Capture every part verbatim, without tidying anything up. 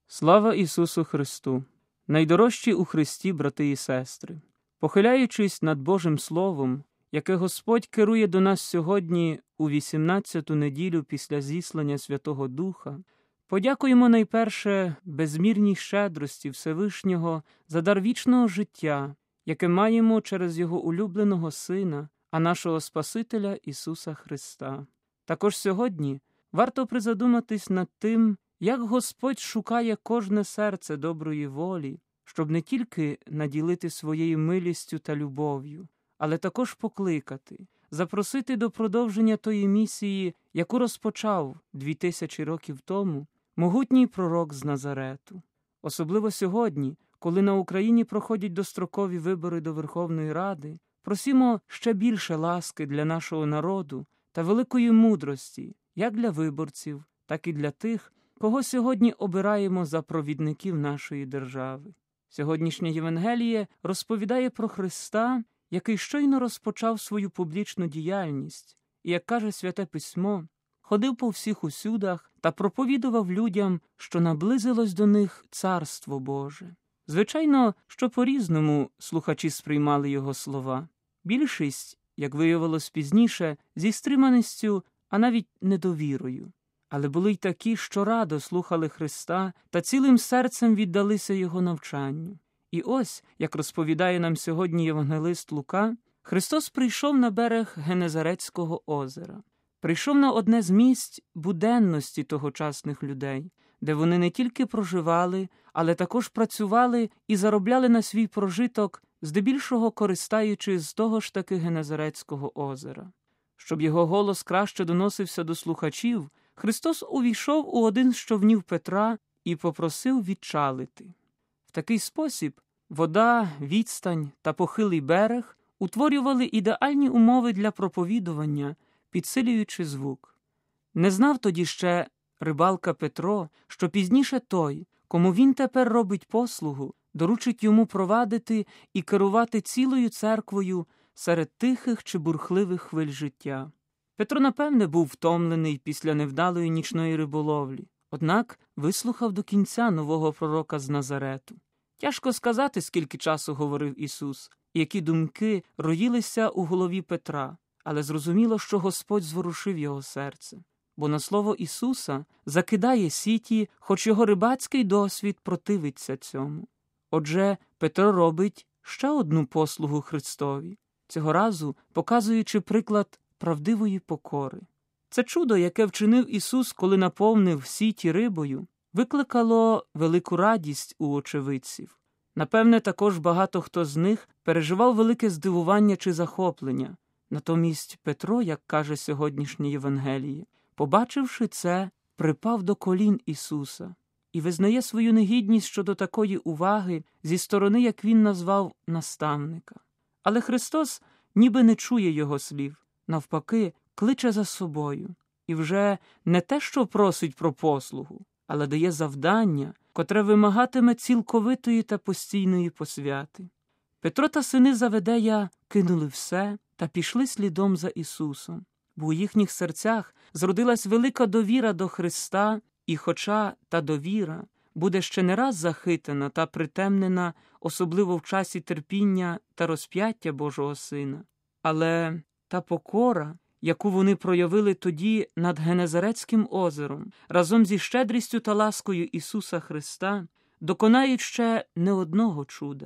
Слава Ісусу Христу! Найдорожчі у Христі, брати і сестри! Похиляючись над Божим Словом, яке Господь керує до нас сьогодні у вісімнадцяту неділю після зіслання Святого Духа, подякуємо найперше безмірній щедрості Всевишнього за дар вічного життя, яке маємо через Його улюбленого Сина, а нашого Спасителя Ісуса Христа. Також сьогодні варто призадуматись над тим, як Господь шукає кожне серце доброї волі, щоб не тільки наділити своєю милістю та любов'ю, але також покликати, запросити до продовження тої місії, яку розпочав дві тисячі років тому могутній пророк з Назарету. Особливо сьогодні, коли на Україні проходять дострокові вибори до Верховної Ради, просімо ще більше ласки для нашого народу та великої мудрості, як для виборців, так і для тих, кого сьогодні обираємо за провідників нашої держави. Сьогоднішнє Євангеліє розповідає про Христа, який щойно розпочав свою публічну діяльність і, як каже Святе Письмо, ходив по всіх усюдах та проповідував людям, що наблизилось до них Царство Боже. Звичайно, що по-різному слухачі сприймали його слова. Більшість, як виявилось пізніше, зі стриманістю, а навіть недовірою. Але були й такі, що радо слухали Христа та цілим серцем віддалися Його навчанню. І ось, як розповідає нам сьогодні євангелист Лука, Христос прийшов на берег Генезарецького озера. Прийшов на одне з місць буденності тогочасних людей, де вони не тільки проживали, але також працювали і заробляли на свій прожиток, здебільшого користаючись з того ж таки Генезарецького озера. Щоб його голос краще доносився до слухачів, Христос увійшов у один з човнів Петра і попросив відчалити. В такий спосіб вода, відстань та похилий берег утворювали ідеальні умови для проповідування, підсилюючи звук. Не знав тоді ще рибалка Петро, що пізніше той, кому він тепер робить послугу, доручить йому провадити і керувати цілою церквою серед тихих чи бурхливих хвиль життя. Петро, напевне, був втомлений після невдалої нічної риболовлі, однак вислухав до кінця нового пророка з Назарету. Тяжко сказати, скільки часу говорив Ісус, і які думки роїлися у голові Петра, але зрозуміло, що Господь зворушив його серце. Бо на слово Ісуса закидає сіті, хоч його рибацький досвід противиться цьому. Отже, Петро робить ще одну послугу Христові, цього разу показуючи приклад правдивої покори. Це чудо, яке вчинив Ісус, коли наповнив сіті рибою, викликало велику радість у очевидців. Напевне, також багато хто з них переживав велике здивування чи захоплення. Натомість Петро, як каже сьогоднішнє Євангеліє, побачивши це, припав до колін Ісуса і визнає свою негідність щодо такої уваги зі сторони, як він назвав, наставника. Але Христос ніби не чує його слів, навпаки, кличе за собою. І вже не те, що просить про послугу, але дає завдання, котре вимагатиме цілковитої та постійної посвяти. Петро та сини Заведея кинули все та пішли слідом за Ісусом, бо у їхніх серцях зродилась велика довіра до Христа, і хоча та довіра буде ще не раз захитана та притемнена, особливо в часі терпіння та розп'яття Божого Сина, але та покора, яку вони проявили тоді над Генезарецьким озером, разом зі щедрістю та ласкою Ісуса Христа, доконають ще не одного чуда.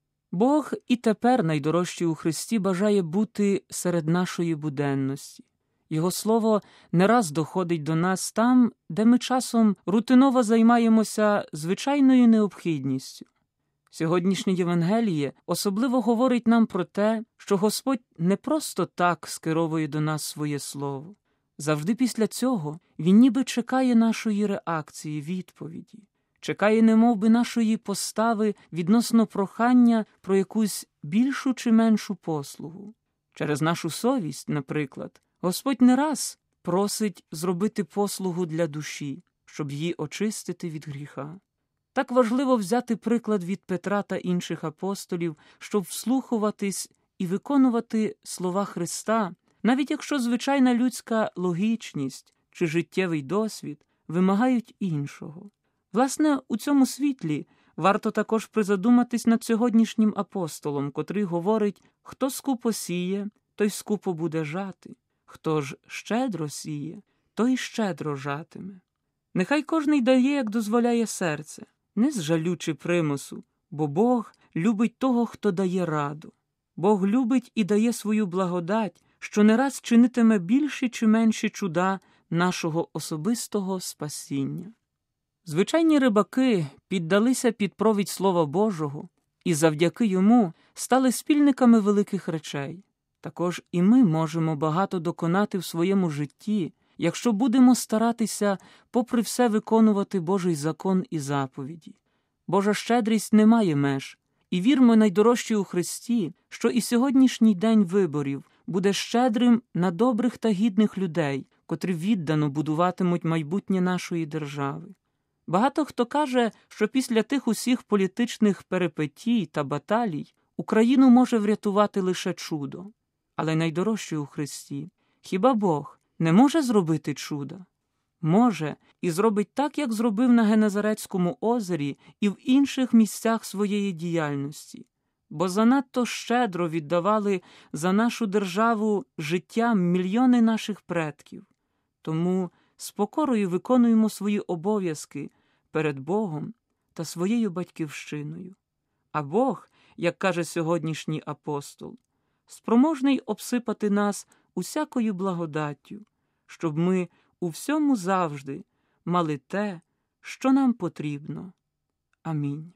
Бог і тепер, найдорожчий у Христі, бажає бути серед нашої буденності. Його слово не раз доходить до нас там, де ми часом рутиново займаємося звичайною необхідністю. Сьогоднішнє Євангеліє особливо говорить нам про те, що Господь не просто так скеровує до нас своє слово. Завжди після цього Він ніби чекає нашої реакції, відповіді. Чекає немовби нашої постави відносно прохання про якусь більшу чи меншу послугу. Через нашу совість, наприклад, Господь не раз просить зробити послугу для душі, щоб її очистити від гріха. Так важливо взяти приклад від Петра та інших апостолів, щоб вслухуватись і виконувати слова Христа, навіть якщо звичайна людська логічність чи життєвий досвід вимагають іншого. Власне, у цьому світлі варто також призадуматись над сьогоднішнім апостолом, котрий говорить: «Хто скупо сіє, той скупо буде жати, хто ж щедро сіє, той щедро жатиме». Нехай кожний дає, як дозволяє серце, не з жалю чи примусу, бо Бог любить того, хто дає раду. Бог любить і дає свою благодать, що не раз чинитиме більші чи менші чуда нашого особистого спасіння. Звичайні рибаки піддалися під провідь Слова Божого і завдяки йому стали спільниками великих речей. Також і ми можемо багато доконати в своєму житті, якщо будемо старатися попри все виконувати Божий закон і заповіді. Божа щедрість не має меж, і вірмо, найдорожчі у Христі, що і сьогоднішній день виборів буде щедрим на добрих та гідних людей, котрі віддано будуватимуть майбутнє нашої держави. Багато хто каже, що після тих усіх політичних перипетій та баталій Україну може врятувати лише чудо. Але найдорожчі у Христі, хіба Бог не може зробити чуда? Може, і зробить так, як зробив на Генезарецькому озері і в інших місцях своєї діяльності, бо занадто щедро віддавали за нашу державу життя мільйони наших предків. Тому з покорою виконуємо свої обов'язки перед Богом та своєю батьківщиною. А Бог, як каже сьогоднішній апостол, спроможний обсипати нас усякою благодаттю, щоб ми у всьому завжди мали те, що нам потрібно. Амінь.